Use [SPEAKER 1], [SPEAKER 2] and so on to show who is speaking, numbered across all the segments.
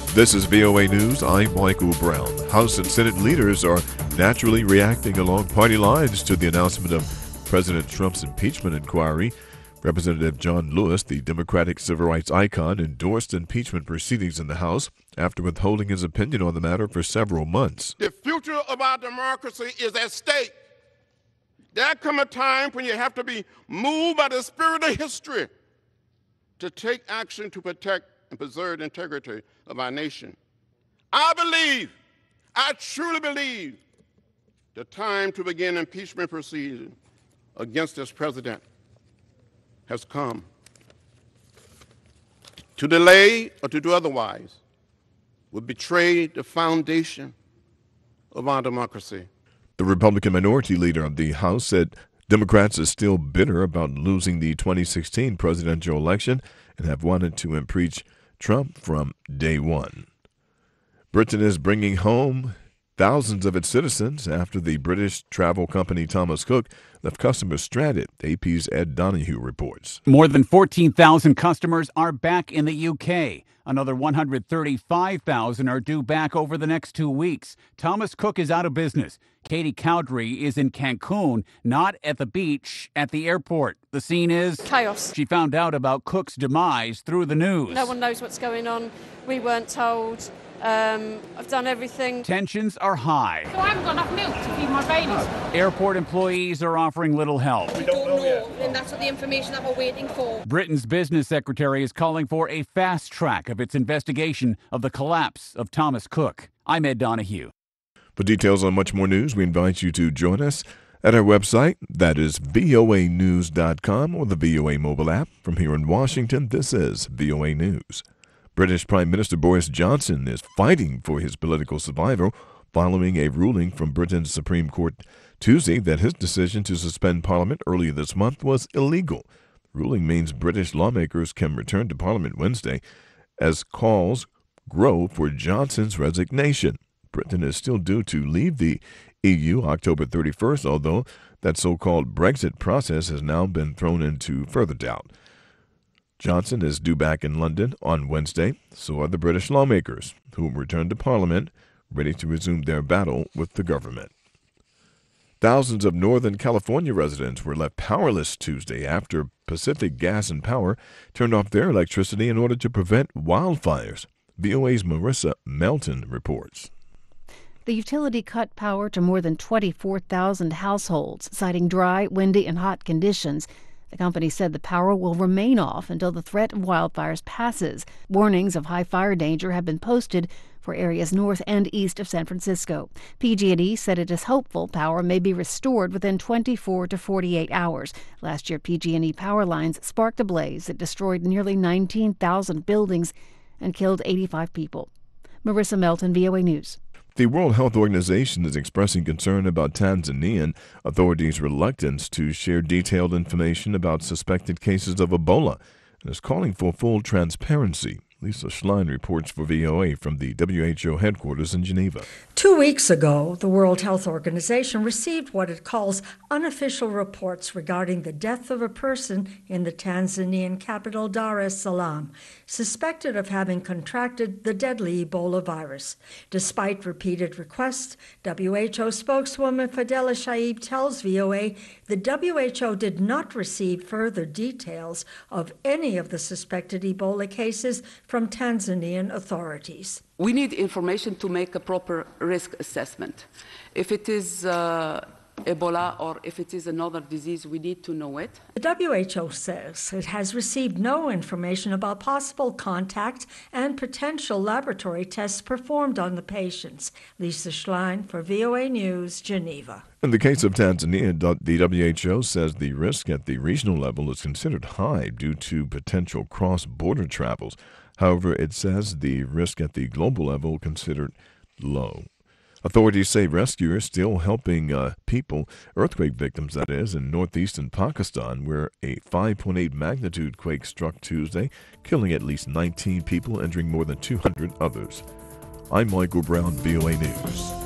[SPEAKER 1] This is VOA News. I'm Michael Brown. House and Senate leaders are naturally reacting along party lines to the announcement of President Trump's impeachment inquiry. Representative John Lewis, the Democratic civil rights icon, endorsed impeachment proceedings in the House after withholding his opinion on the matter for several months.
[SPEAKER 2] The future of our democracy is at stake. There comes a time when you have to be moved by the spirit of history to take action to protect and preserve the integrity of our nation. I truly believe, the time to begin impeachment proceedings against this president has come. To delay or to do otherwise would betray the foundation of our democracy.
[SPEAKER 1] The Republican minority leader of the House said Democrats are still bitter about losing the 2016 presidential election and have wanted to impeach Trump from day one. Britain is bringing home thousands of its citizens after the British travel company Thomas Cook left customers stranded, AP's Ed Donahue reports.
[SPEAKER 3] More than 14,000 customers are back in the UK. Another 135,000 are due back over the next 2 weeks. Thomas Cook is out of business. Katie Cowdery is in Cancun, not at the beach, at the airport. The scene is
[SPEAKER 4] chaos.
[SPEAKER 3] She found out about Cook's demise through the news.
[SPEAKER 4] No one knows what's going on. We weren't told. I've done everything.
[SPEAKER 3] Tensions are high.
[SPEAKER 5] So I haven't got enough milk to feed my babies.
[SPEAKER 3] Airport employees are offering little help.
[SPEAKER 5] We don't know, and that's what the information that we're waiting for.
[SPEAKER 3] Britain's business secretary is calling for a fast track of its investigation of the collapse of Thomas Cook. I'm Ed Donahue.
[SPEAKER 1] For details on much more news, we invite you to join us at our website, that is voanews.com, or the VOA mobile app. From here in Washington, this is VOA News. British Prime Minister Boris Johnson is fighting for his political survival following a ruling from Britain's Supreme Court Tuesday that his decision to suspend Parliament earlier this month was illegal. The ruling means British lawmakers can return to Parliament Wednesday as calls grow for Johnson's resignation. Britain is still due to leave the EU October 31st, although that so-called Brexit process has now been thrown into further doubt. Johnson is due back in London on Wednesday. So are the British lawmakers, who will return to Parliament, ready to resume their battle with the government. Thousands of Northern California residents were left powerless Tuesday after Pacific Gas and Power turned off their electricity in order to prevent wildfires. VOA's Marissa Melton reports.
[SPEAKER 6] The utility cut power to more than 24,000 households, citing dry, windy, and hot conditions. The company said the power will remain off until the threat of wildfires passes. Warnings of high fire danger have been posted for areas north and east of San Francisco. PG&E said it is hopeful power may be restored within 24 to 48 hours. Last year, PG&E power lines sparked a blaze that destroyed nearly 19,000 buildings and killed 85 people. Marissa Melton, VOA News.
[SPEAKER 1] The World Health Organization is expressing concern about Tanzanian authorities' reluctance to share detailed information about suspected cases of Ebola and is calling for full transparency. Lisa Schlein reports for VOA from the WHO headquarters in Geneva.
[SPEAKER 7] 2 weeks ago, the World Health Organization received what it calls unofficial reports regarding the death of a person in the Tanzanian capital Dar es Salaam, suspected of having contracted the deadly Ebola virus. Despite repeated requests, WHO spokeswoman Fadela Shaib tells VOA the WHO did not receive further details of any of the suspected Ebola cases from Tanzanian authorities.
[SPEAKER 8] We need information to make a proper risk assessment. If it is Ebola or if it is another disease, we need to know it.
[SPEAKER 7] The WHO says it has received no information about possible contact and potential laboratory tests performed on the patients. Lisa Schlein for VOA News, Geneva.
[SPEAKER 1] In the case of Tanzania, the WHO says the risk at the regional level is considered high due to potential cross-border travels. However, it says the risk at the global level considered low. Authorities say rescuers still helping people, earthquake victims that is, in northeastern Pakistan, where a 5.8 magnitude quake struck Tuesday, killing at least 19 people, injuring more than 200 others. I'm Michael Brown, VOA News.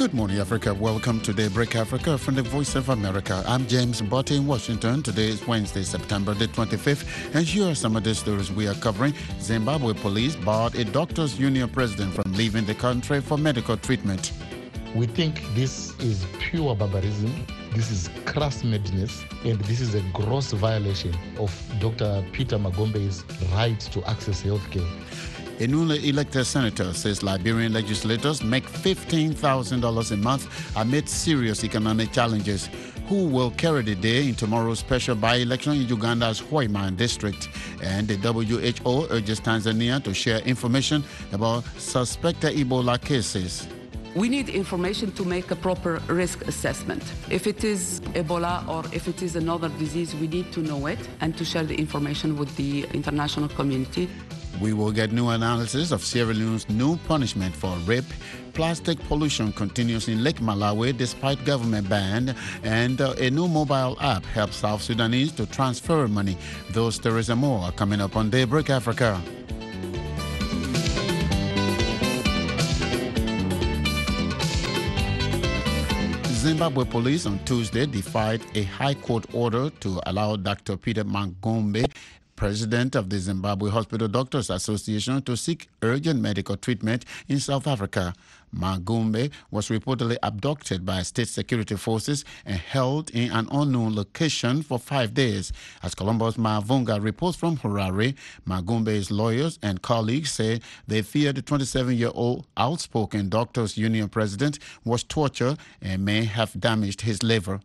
[SPEAKER 9] Good morning, Africa. Welcome to Daybreak Africa from the Voice of America. I'm James Mbote in Washington. Today is Wednesday, September the 25th, and here are some of the stories we are covering. Zimbabwe police barred a doctors' union president from leaving the country for medical treatment.
[SPEAKER 10] We think this is pure barbarism. This is crass madness, and this is a gross violation of Dr. Peter Magombe's right to access health care.
[SPEAKER 9] A newly elected senator says Liberian legislators make $15,000 a month amid serious economic challenges. Who will carry the day in tomorrow's special by-election in Uganda's Hoima district? And the WHO urges Tanzania to share information about suspected Ebola cases.
[SPEAKER 8] We need information to make a proper risk assessment. If it is Ebola or if it is another disease, we need to know it and to share the information with the international community.
[SPEAKER 9] We will get new analysis of Sierra Leone's new punishment for rape. Plastic pollution continues in Lake Malawi despite government ban, and a new mobile app helps South Sudanese to transfer money. Those stories and more are coming up on Daybreak Africa. Zimbabwe police on Tuesday defied a high court order to allow Dr. Peter Magombe, president of the Zimbabwe Hospital Doctors Association, to seek urgent medical treatment in South Africa. Magombe was reportedly abducted by state security forces and held in an unknown location for 5 days. As Columbus Mavunga reports from Harare, Magombe's lawyers and colleagues say they fear the 27-year-old outspoken doctors' union president was tortured and may have damaged his liver.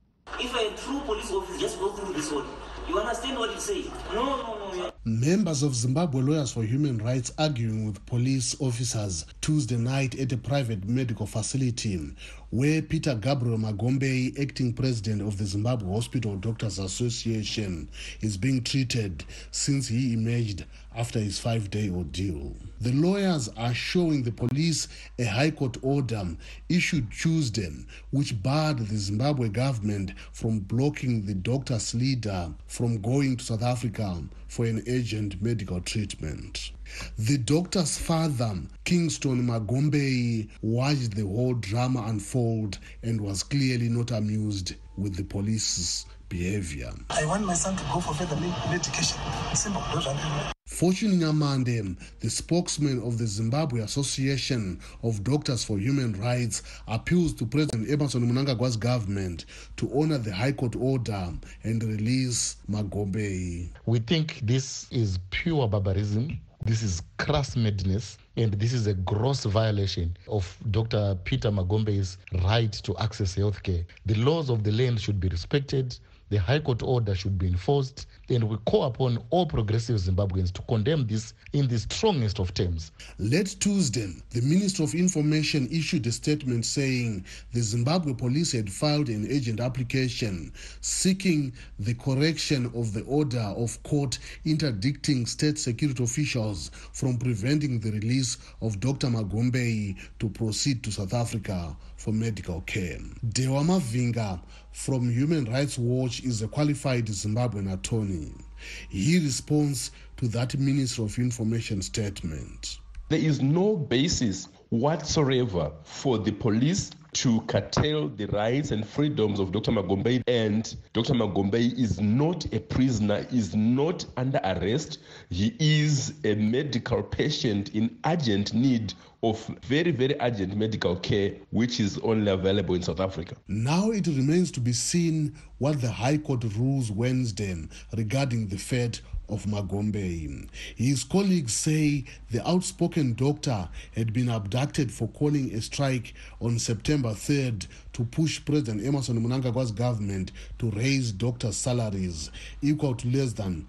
[SPEAKER 11] If a true police officer just go through this one, you understand what he's saying? No.
[SPEAKER 12] Members of Zimbabwe Lawyers for Human Rights arguing with police officers Tuesday night at a private medical facility where Peter Gabriel Magombe, acting president of the Zimbabwe Hospital Doctors Association, is being treated since he emerged after his 5-day ordeal. The lawyers are showing the police a High Court order issued Tuesday which barred the Zimbabwe government from blocking the doctor's leader from going to South Africa for an urgent medical treatment. The doctor's father, Kingston Magombe, watched the whole drama unfold and was clearly not amused with the police's behavior.
[SPEAKER 13] I want my son to go for further medication. Simple.
[SPEAKER 12] Fortune Nyamande, the spokesman of the Zimbabwe Association of Doctors for Human Rights, appeals to President Emmerson Mnangagwa's government to honor the High Court order and release Magombe.
[SPEAKER 10] We think this is pure barbarism. This is crass madness, and this is a gross violation of Dr. Peter Magombe's right to access health care. The laws of the land should be respected. The High Court order should be enforced, and we call upon all progressive Zimbabweans to condemn this in the strongest of terms.
[SPEAKER 12] Late Tuesday, the Minister of Information issued a statement saying the Zimbabwe police had filed an urgent application seeking the correction of the order of court interdicting state security officials from preventing the release of Dr. Magombe to proceed to South Africa for medical care. Dewa Mavinga from Human Rights Watch is a qualified Zimbabwean attorney. He responds to that Minister of Information statement.
[SPEAKER 14] There is no basis whatsoever for the police to curtail the rights and freedoms of Dr. Magombe, and Dr. Magombe is not a prisoner, is not under arrest. He is a medical patient in urgent need of very, very urgent medical care, which is only available in South Africa.
[SPEAKER 12] Now it remains to be seen what the High Court rules Wednesday regarding the fate of Magombe. His colleagues say the outspoken doctor had been abducted for calling a strike on September 3rd to push President Emmerson Mnangagwa's government to raise doctors' salaries equal to less than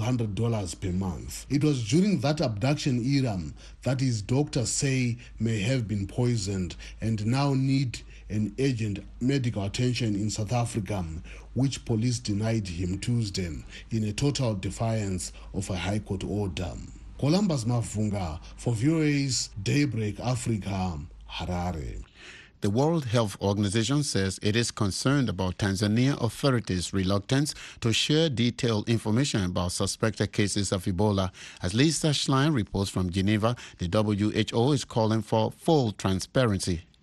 [SPEAKER 12] $200 per month. It was during that abduction era that his doctors say may have been poisoned and now need an urgent medical attention in South Africa, which police denied him Tuesday in a total defiance of a High Court order. Columbus Mavunga for VOA's Daybreak Africa, Harare.
[SPEAKER 9] The World Health Organization says it is concerned about Tanzania authorities' reluctance to share detailed information about suspected cases of Ebola. As Lisa Schlein reports from Geneva, the WHO is calling for full transparency.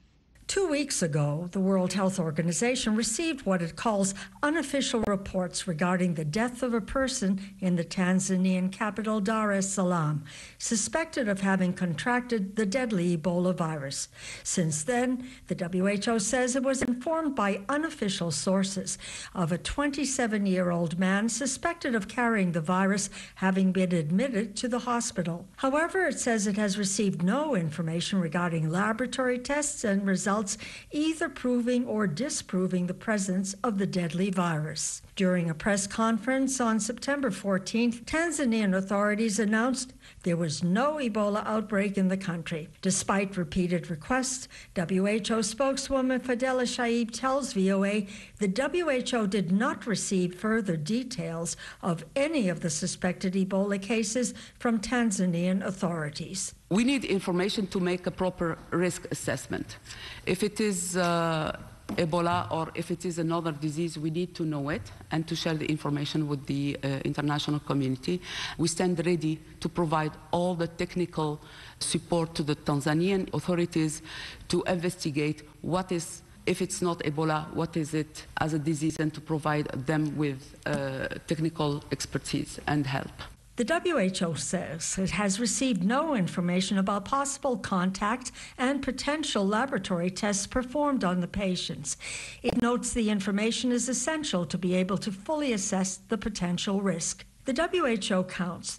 [SPEAKER 7] 2 weeks ago, the World Health Organization received what it calls unofficial reports regarding the death of a person in the Tanzanian capital Dar es Salaam, suspected of having contracted the deadly Ebola virus. Since then, the WHO says it was informed by unofficial sources of a 27-year-old man suspected of carrying the virus having been admitted to the hospital. However, it says it has received no information regarding laboratory tests and results either proving or disproving the presence of the deadly virus. During a press conference on September 14th, Tanzanian authorities announced there was no Ebola outbreak in the country. Despite repeated requests, WHO spokeswoman Fadela Shaib tells VOA the WHO did not receive further details of any of the suspected Ebola cases from Tanzanian authorities.
[SPEAKER 8] We need information to make a proper risk assessment. If it is Ebola or if it is another disease, we need to know it and to share the information with the international community. We stand ready to provide all the technical support to the Tanzanian authorities to investigate what is, if it's not Ebola, what is it as a disease, and to provide them with technical expertise and help.
[SPEAKER 7] The WHO says it has received no information about possible contact and potential laboratory tests performed on the patients. It notes the information is essential to be able to fully assess the potential risk. The WHO counts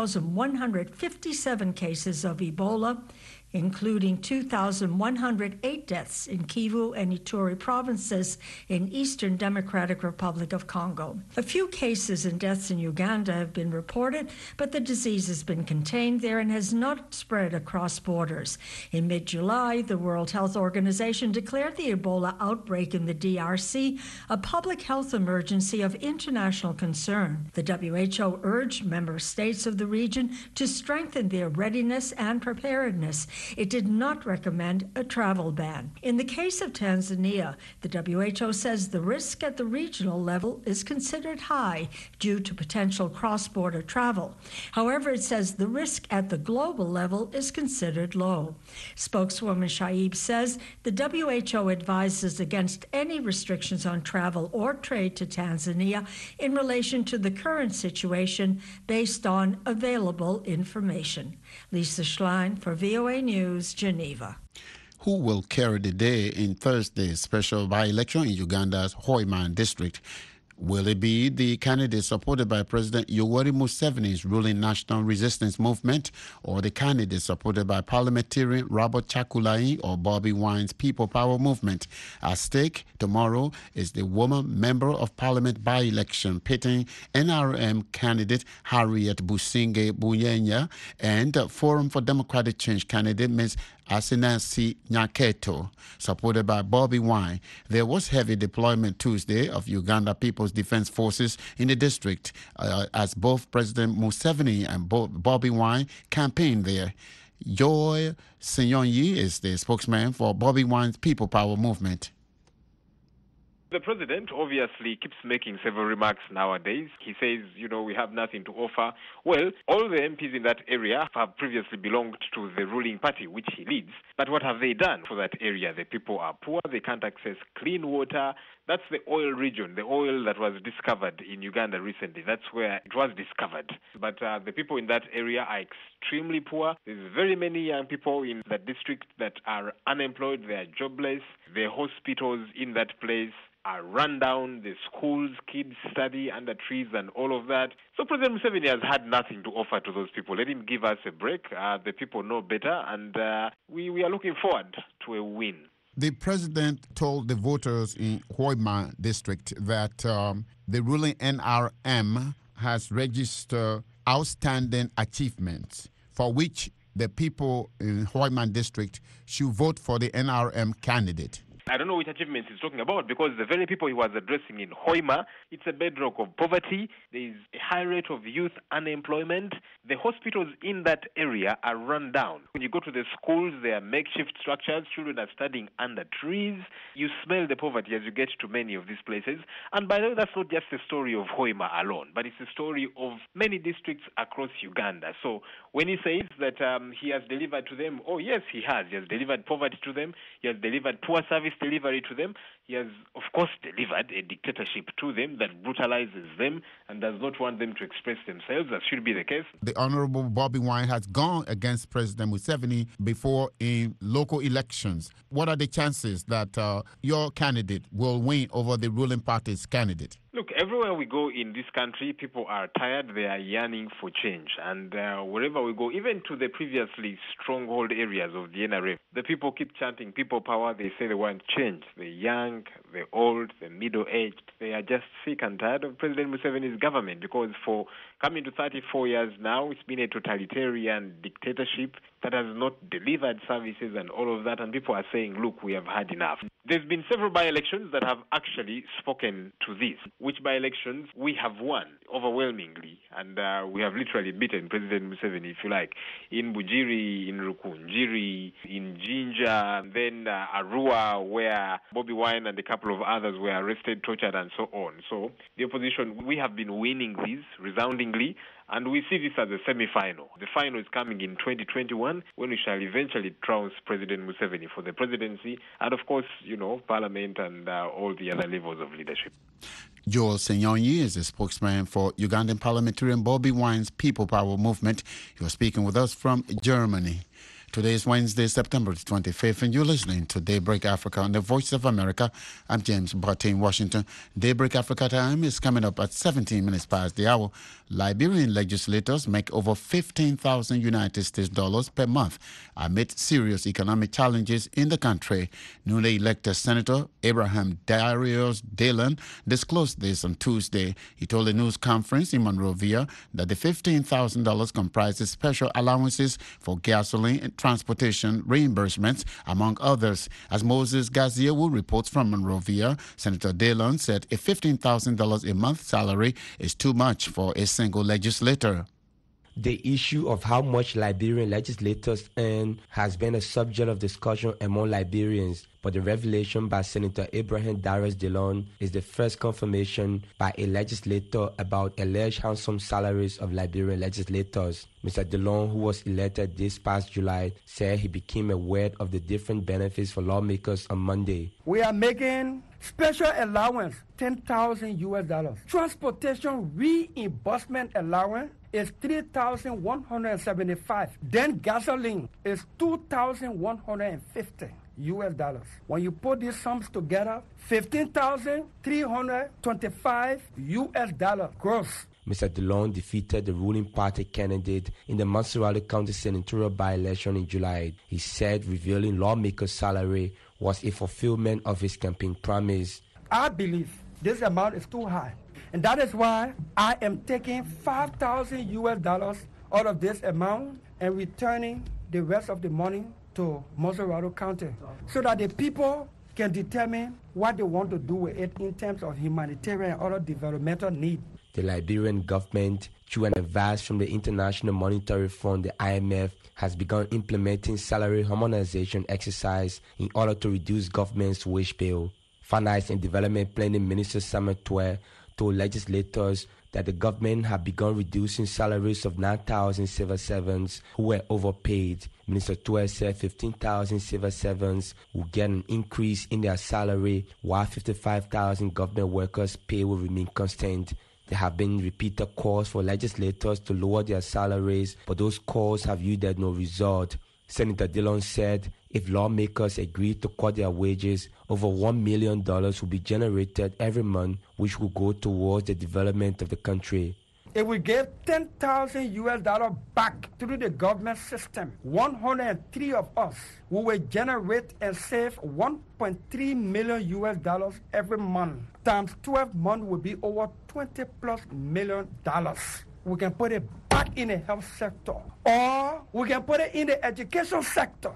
[SPEAKER 7] 3,157 cases of Ebola, including 2,108 deaths in Kivu and Ituri provinces in Eastern Democratic Republic of Congo. A few cases and deaths in Uganda have been reported, but the disease has been contained there and has not spread across borders. In mid-July, the World Health Organization declared the Ebola outbreak in the DRC a public health emergency of international concern. The WHO urged member states of the region to strengthen their readiness and preparedness. It did not recommend a travel ban. In the case of Tanzania, the WHO says the risk at the regional level is considered high due to potential cross-border travel. However, it says the risk at the global level is considered low. Spokeswoman Shaib says the WHO advises against any restrictions on travel or trade to Tanzania in relation to the current situation based on available information. Lisa Schlein for VOA News, Geneva.
[SPEAKER 9] Who will carry the day in Thursday's special by-election in Uganda's Hoima district? Will it be the candidate supported by President Yoweri Museveni's ruling National Resistance Movement, or the candidate supported by parliamentarian Robert Chakulai or Bobby Wine's People Power Movement? At stake tomorrow is the woman member of parliament by-election pitting NRM candidate Harriet Businge Buyenya and Forum for Democratic Change candidate Ms. Asinasi Nyaketo, supported by Bobby Wine. There was heavy deployment Tuesday of Uganda People's Defense Forces in the district as both President Museveni and Bobby Wine campaigned there. Joy Senyonyi is the spokesman for Bobby Wine's People Power Movement.
[SPEAKER 15] The president obviously keeps making several remarks nowadays. He says, we have nothing to offer. Well, all the MPs in that area have previously belonged to the ruling party, which he leads. But what have they done for that area? The people are poor. They can't access clean water. That's the oil region, the oil that was discovered in Uganda recently. That's where it was discovered. But the people in that area are extremely poor. There's very many young people in that district that are unemployed. They are jobless. The hospitals in that place are run down, the schools, kids study under trees and all of that. So President Museveni has had nothing to offer to those people. Let him give us a break. The people know better, and we are looking forward to a win.
[SPEAKER 9] The president told the voters in Hoima district that the ruling NRM has registered outstanding achievements for which the people in Hoima district should vote for the NRM candidate.
[SPEAKER 15] I don't know which achievements he's talking about, because the very people he was addressing in Hoima, it's a bedrock of poverty. There is a high rate of youth unemployment. The hospitals in that area are run down. When you go to the schools, there are makeshift structures. Children are studying under trees. You smell the poverty as you get to many of these places. And by the way, that's not just the story of Hoima alone, but it's the story of many districts across Uganda. So when he says that he has delivered to them, oh yes, he has. He has delivered poverty to them. He has delivered poor service delivery to them. He has, of course, delivered a dictatorship to them that brutalizes them and does not want them to express themselves, as should be the case.
[SPEAKER 9] The Honorable Bobby Wine has gone against President Museveni before in local elections. What are the chances that your candidate will win over the ruling party's candidate?
[SPEAKER 15] Look, everywhere we go in this country, people are tired. They are yearning for change. And wherever we go, even to the previously stronghold areas of the NRM, the people keep chanting people power. They say they want change. The young, the old, the middle-aged, they are just sick and tired of President Museveni's government, because for coming to 34 years now, it's been a totalitarian dictatorship that has not delivered services and all of that. And people are saying, look, we have had enough. There's been several by-elections that have actually spoken to this. Which by-elections we have won overwhelmingly, and we have literally beaten President Museveni, if you like, in Bujiri, in Rukunjiri, in Jinja, and then Arua, where Bobby Wine and a couple of others were arrested, tortured, and so on. So the opposition, we have been winning these resoundingly, and we see this as a semi-final. The final is coming in 2021, when we shall eventually trounce President Museveni for the presidency, and of course, Parliament and all the other levels of leadership.
[SPEAKER 9] Joel Senyonyi is a spokesman for Ugandan parliamentarian Bobby Wine's People Power movement. He was speaking with us from Germany. Today is Wednesday, September 25th, and you're listening to Daybreak Africa on the Voice of America. I'm James Barty in Washington. Daybreak Africa time is coming up at 17 minutes past the hour. Liberian legislators make over 15,000 United States dollars per month amid serious economic challenges in the country. Newly elected Senator Abraham Darius Dillon disclosed this on Tuesday. He told a news conference in Monrovia that the $15,000 comprises special allowances for gasoline and transportation reimbursements, among others. As Moses Gaziewu reports from Monrovia, Senator Dillon said a $15,000 a month salary is too much for a single legislator.
[SPEAKER 16] The issue of how much Liberian legislators earn has been a subject of discussion among Liberians, but the revelation by Senator Abraham Darius Dillon is the first confirmation by a legislator about alleged handsome salaries of Liberian legislators. Mr. Dillon, who was elected this past July, said he became aware of the different benefits for lawmakers on Monday.
[SPEAKER 17] We are making special allowance, $10,000. Transportation reimbursement allowance is $3,175. Then gasoline is $2,150. When you put these sums together, $15,325 gross.
[SPEAKER 16] Mr. Dillon defeated the ruling party candidate in the Montserrat County senatorial by-election in July. He said revealing lawmakers' salary was a fulfillment of his campaign promise.
[SPEAKER 17] I believe this amount is too high, and that is why I am taking $5,000 out of this amount and returning the rest of the money to Montserrat County, so that the people can determine what they want to do with it in terms of humanitarian and other developmental needs.
[SPEAKER 16] The Liberian government, through an advice from the International Monetary Fund, the IMF, has begun implementing salary harmonization exercise in order to reduce government's wage bill. Finance and Development Planning Minister Samuel Twere told legislators that the government had begun reducing salaries of 9,000 civil servants who were overpaid. Minister Twere said 15,000 civil servants will get an increase in their salary, while 55,000 government workers' pay will remain constant. There have been repeated calls for legislators to lower their salaries, but those calls have yielded no result. Senator Dillon said if lawmakers agree to cut their wages, over $1 million will be generated every month, which will go towards the development of the country.
[SPEAKER 17] It will give $10,000 back through the government system. 103 of us who will generate and save $1.3 million every month. Times 12 months will be over $20+ million. We can put it back in the health sector, or we can put it in the education sector.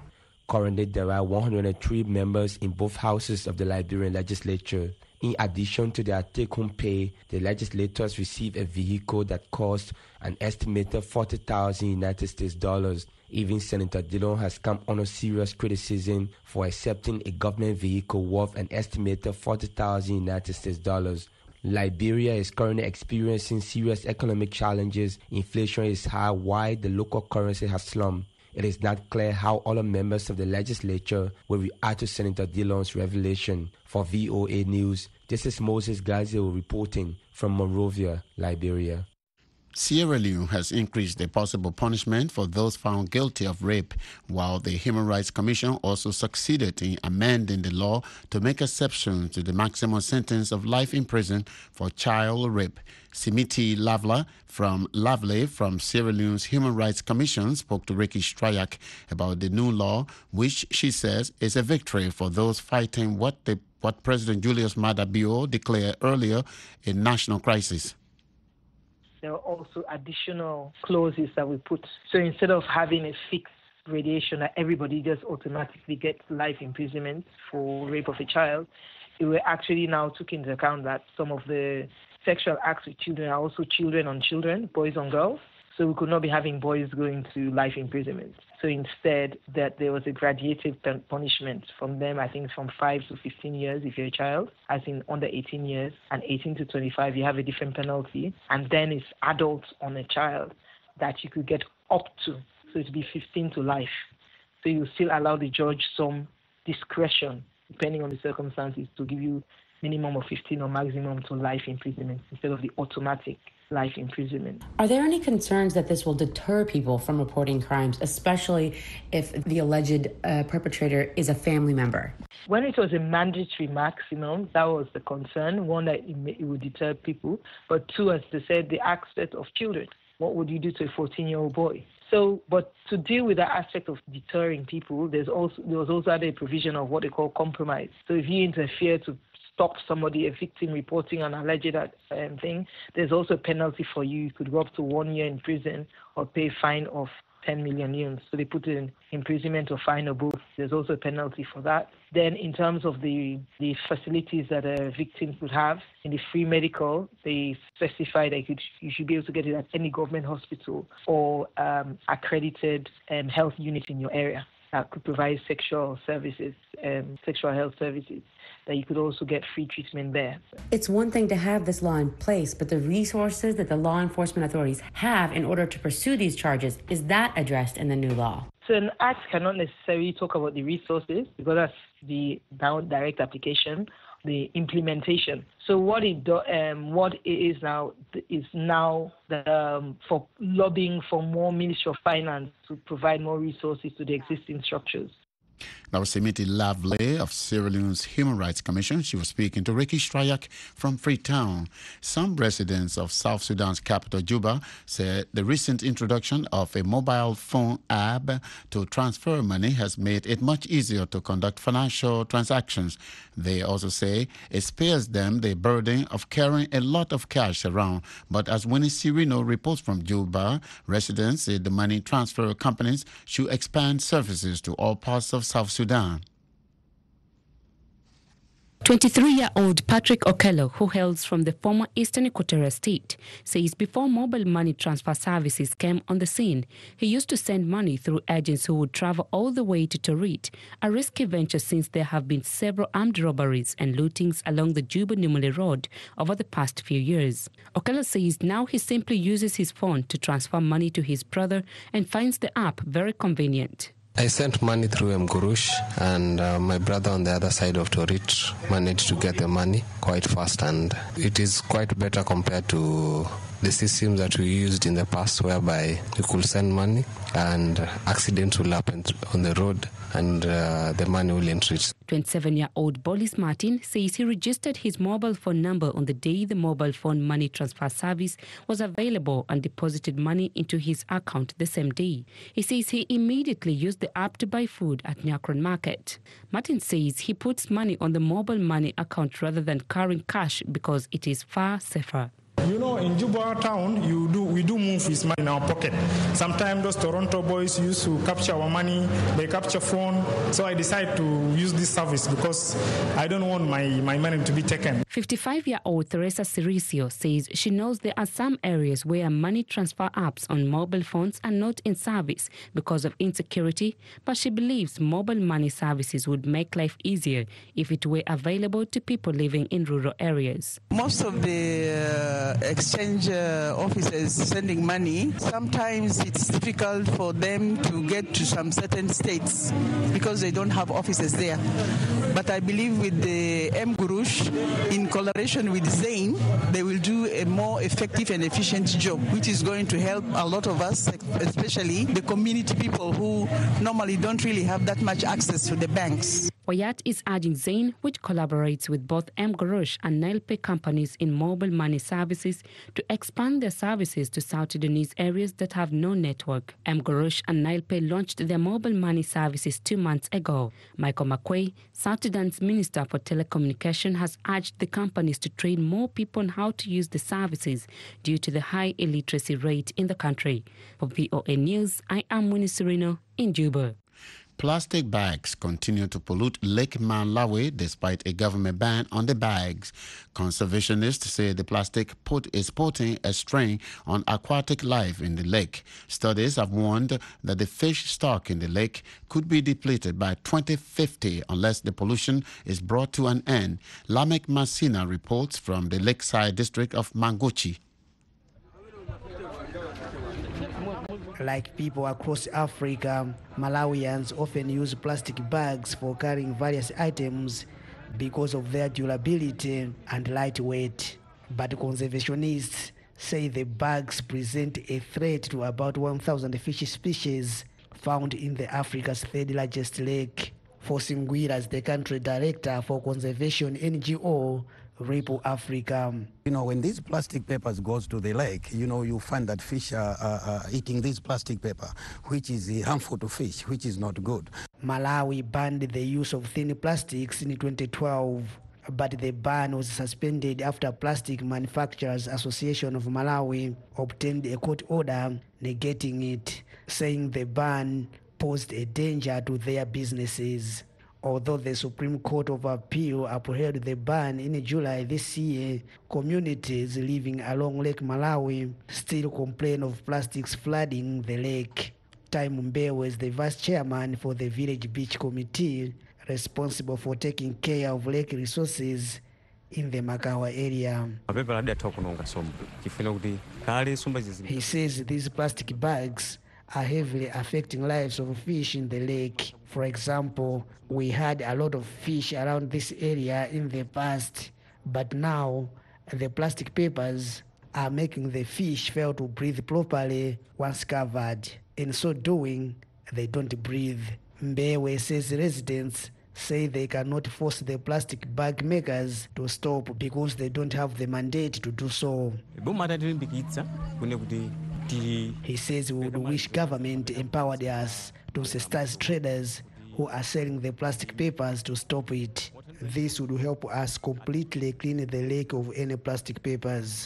[SPEAKER 16] Currently, there are 103 members in both houses of the Liberian legislature. In addition to their take-home pay, the legislators receive a vehicle that costs an estimated $40,000 United States dollars. Even Senator Dillon has come under serious criticism for accepting a government vehicle worth an estimated $40,000 United States dollars. Liberia is currently experiencing serious economic challenges. Inflation is high while the local currency has slumped. It is not clear how other members of the legislature will react to Senator Dillon's revelation. For VOA News, this is Moses Gazio reporting from Monrovia, Liberia.
[SPEAKER 9] Sierra Leone has increased the possible punishment for those found guilty of rape, while the Human Rights Commission also succeeded in amending the law to make exceptions to the maximum sentence of life in prison for child rape. Simiti Lavle from Sierra Leone's Human Rights Commission spoke to Ricky Strayak about the new law, which she says is a victory for those fighting what President Julius Maada Bio declared earlier a national crisis.
[SPEAKER 18] There are also additional clauses that we put. So instead of having a fixed gradation that everybody just automatically gets life imprisonment for rape of a child, we actually now took into account that some of the sexual acts with children are also children on children, boys on girls. So we could not be having boys going to life imprisonment. So instead, that there was a graduated punishment from them, I think from 5 to 15 years if you're a child, as in under 18 years, and 18 to 25, you have a different penalty. And then it's adults on a child that you could get up to. So it'd be 15 to life. So you still allow the judge some discretion, depending on the circumstances, to give you minimum of 15 or maximum to life imprisonment instead of the automatic life imprisonment.
[SPEAKER 19] Are there any concerns that this will deter people from reporting crimes, especially if the alleged perpetrator is a family member?
[SPEAKER 18] When it was a mandatory maximum, that was the concern. One, that it would deter people, but two, as they said, the aspect of children. What would you do to a 14-year-old boy? So, but to deal with that aspect of deterring people, there was also a provision of what they call compromise. So if you interfere to stop somebody, a victim, reporting an alleged thing, there's also a penalty for you. You could go up to 1 year in prison or pay a fine of 10 million yuan. So they put it in imprisonment or fine or both. There's also a penalty for that. Then in terms of the facilities that a victim could have, in the free medical, they specify that you should be able to get it at any government hospital or accredited health unit in your area that could provide sexual services, sexual health services, that you could also get free treatment there.
[SPEAKER 19] It's one thing to have this law in place, but the resources that the law enforcement authorities have in order to pursue these charges, is that addressed in the new law?
[SPEAKER 18] So an act cannot necessarily talk about the resources because that's the direct application, the implementation. So what it is now for lobbying for more Ministry of Finance to provide more resources to the existing structures.
[SPEAKER 9] That was Simiti Lavle of Sierra Leone's Human Rights Commission. She was speaking to Ricky Strayak from Freetown. Some residents of South Sudan's capital, Juba, said the recent introduction of a mobile phone app to transfer money has made it much easier to conduct financial transactions. They also say it spares them the burden of carrying a lot of cash around. But as Winnie Sirino reports from Juba, residents say the money transfer companies should expand services to all parts of South Sudan.
[SPEAKER 20] 23-year-old Patrick Okello, who hails from the former Eastern Equatorial State, says before mobile money transfer services came on the scene, he used to send money through agents who would travel all the way to Torit, a risky venture since there have been several armed robberies and lootings along the Juba-Numule road over the past few years. Okello says now he simply uses his phone to transfer money to his brother and finds the app very convenient.
[SPEAKER 21] I sent money through Mgurush, and my brother on the other side of Torit managed to get the money quite fast, and it is quite better compared to the systems that we used in the past, whereby you could send money and accidents will happen on the road and the money will reach.
[SPEAKER 20] 27-year-old Bolis Martin says he registered his mobile phone number on the day the mobile phone money transfer service was available and deposited money into his account the same day. He says he immediately used the app to buy food at Nyakron Market. Martin says he puts money on the mobile money account rather than carrying cash because it is far safer.
[SPEAKER 2] You know, in Juba town, we do move with money in our pocket. Sometimes those Toronto boys used to capture our money, they capture phone. So I decided to use this service because I don't want my money to be taken.
[SPEAKER 20] 55-year-old Teresa Ciricio says she knows there are some areas where money transfer apps on mobile phones are not in service because of insecurity, but she believes mobile money services would make life easier if it were available to people living in rural areas.
[SPEAKER 22] Most of the exchange officers sending money, sometimes it's difficult for them to get to some certain states because they don't have offices there. But I believe with the M-Gurush, in collaboration with Zain, they will do a more effective and efficient job, which is going to help a lot of us, especially the community people who normally don't really have that much access to the banks.
[SPEAKER 20] Wayat is urging Zain, which collaborates with both M-Gurush and NilePay companies in mobile money services, to expand their services to South Sudanese areas that have no network. M-Gurush and NilePay launched their mobile money services 2 months ago. Michael McQuay, South Sudan's Minister for Telecommunication, has urged the companies to train more people on how to use the services due to the high illiteracy rate in the country. For VOA News, I am Winnie Serino in Juba.
[SPEAKER 9] Plastic bags continue to pollute Lake Malawi despite a government ban on the bags. Conservationists say the plastic is putting a strain on aquatic life in the lake. Studies have warned that the fish stock in the lake could be depleted by 2050 unless the pollution is brought to an end. Lamek Masina reports from the lakeside district of Mangochi.
[SPEAKER 23] Like people across Africa, Malawians often use plastic bags for carrying various items because of their durability and lightweight. But conservationists say the bags present a threat to about 1,000 fish species found in the Africa's third largest lake. Fosim Gwira, the country director for conservation NGO Ripple Africa.
[SPEAKER 24] You know, when these plastic papers goes to the lake, you find that fish are eating this plastic paper, which is harmful to fish, which is not good.
[SPEAKER 23] Malawi banned the use of thin plastics in 2012, but the ban was suspended after Plastic Manufacturers Association of Malawi obtained a court order negating it, saying the ban posed a danger to their businesses. Although the Supreme Court of Appeal upheld the ban in July this year, communities living along Lake Malawi still complain of plastics flooding the lake. Tai Mumbewe is the vice chairman for the Village Beach Committee, responsible for taking care of lake resources in the Makawa area. He says these plastic bags are heavily affecting lives of fish in the lake. For example, we had a lot of fish around this area in the past, but now the plastic papers are making the fish fail to breathe properly once covered. In so doing, they don't breathe. Mbewe says residents say they cannot force the plastic bag makers to stop because they don't have the mandate to do so. He says we would wish government empowered us to sensitize traders who are selling the plastic papers to stop it. This would help us completely clean the lake of any plastic papers.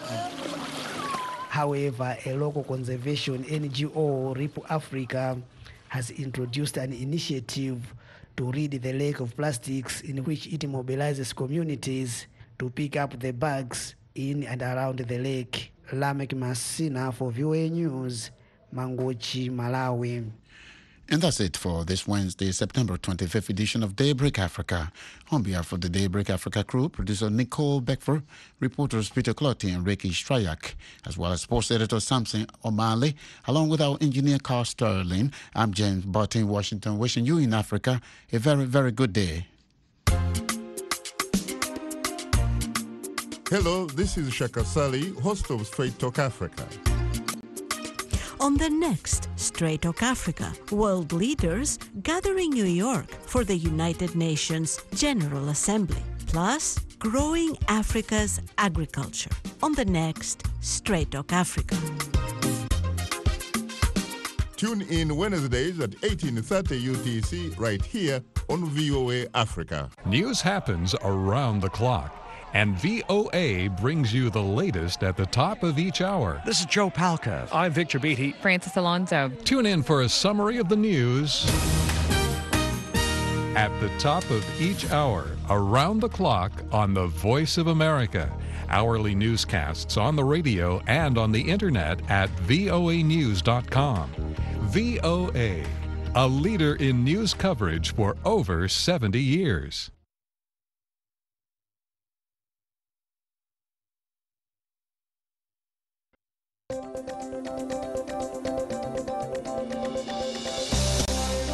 [SPEAKER 23] However, a local conservation NGO, Ripple Africa, has introduced an initiative to rid the lake of plastics, in which it mobilizes communities to pick up the bags in and around the lake. Lamek Masina for VOA News, Mangochi, Malawi.
[SPEAKER 9] And that's it for this Wednesday, September 25th edition of Daybreak Africa. On behalf of the Daybreak Africa crew, producer Nicole Beckford, reporters Peter Clotty and Ricky Strayak, as well as sports editor Samson O'Malley, along with our engineer Carl Sterling, I'm James Barton in Washington, wishing you in Africa a very, very good day.
[SPEAKER 25] Hello, this is Shaka Sali, host of Straight Talk Africa.
[SPEAKER 26] On the next Straight Talk Africa, world leaders gather in New York for the United Nations General Assembly, plus growing Africa's agriculture. On the next Straight Talk Africa.
[SPEAKER 25] Tune in Wednesdays at 18:30 UTC right here on VOA Africa.
[SPEAKER 27] News happens around the clock.
[SPEAKER 1] And VOA brings you the latest at the top of each hour.
[SPEAKER 3] This is Joe Palca. I'm Victor Beatty.
[SPEAKER 4] Francis Alonso.
[SPEAKER 1] Tune in for a summary of the news at the top of each hour, around the clock on the Voice of America. Hourly newscasts on the radio and on the internet at voanews.com. VOA, a leader in news coverage for over 70 years.